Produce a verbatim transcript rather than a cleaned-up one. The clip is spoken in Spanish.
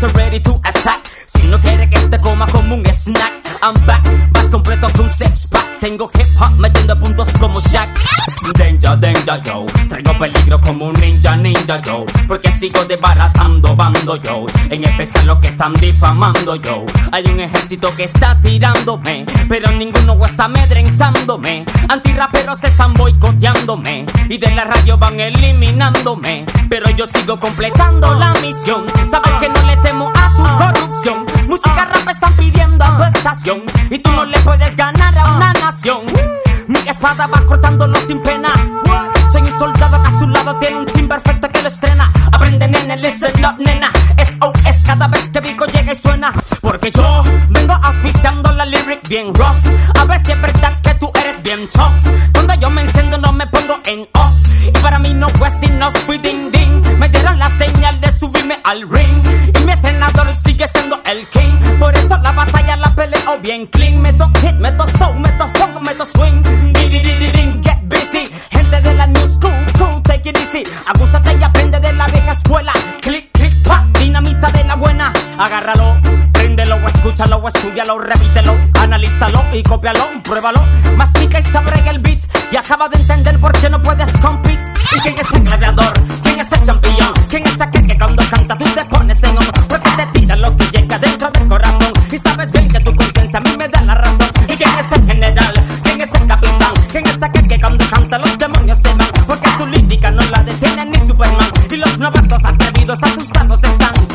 estoy ready to attack. Si no quiere que te coma como un snack, I'm back, más completo que un sex pack. Tengo hip hop metiendo puntos como Jack. Danger, danger, yo. Traigo peligro como un ninja, ninja, yo. Porque sigo desbaratando bando, yo. En especial los que están difamando, yo. Hay un ejército que está tirándome, pero ninguno está amedrentándome. Antirraperos están boicoteándome y de la radio van eliminándome, pero yo sigo completando la misión. Sabes que no le temo a tu corrupción. Música rap están pidiendo a tu estación y tú no le puedes ganar a una nación. Mi espada va cortándolo sin pena. Soy un soldado que a su lado tiene un team perfecto que lo estrena. Aprende, nene, listen up, nena. S O S cada vez que Vico llega y suena. Porque yo vengo auspiciando la lyric bien rough. A ver si es verdad que tú eres bien tough. Cuando yo me enciendo no me pongo en off. Y para mí no fue sino fui ding ding. Me dieron la señal de subirme al ring y mi entrenador sigue siendo el king. Por eso la batalla la peleo bien clean. Meto hit, meto soul, meto funk, meto swing. Get busy, gente de la new school, cool, take it easy. Abúsate y aprende de la vieja escuela. Click, click, pa, dinamita de la buena. Agárralo, préndelo o escúchalo o estudialo, repítelo, analízalo y cópialo, pruébalo. Mastica y sabrega el beat y acaba de entender por qué no puedes compete. ¿Y quién es el gladiador? ¿Quién es el campeón? ¿Quién es aquel que cuando canta tú te pones en hombro? Porque te tira lo que llega dentro del corazón y sabes bien que tu conciencia a mí me da la razón. ¿Y quién es el general? ¿Quién es el capitán? ¿Quién es aquel que cuando canta los demonios se van? Porque su lírica no la detiene ni Superman y los novatos atrevidos asustados están.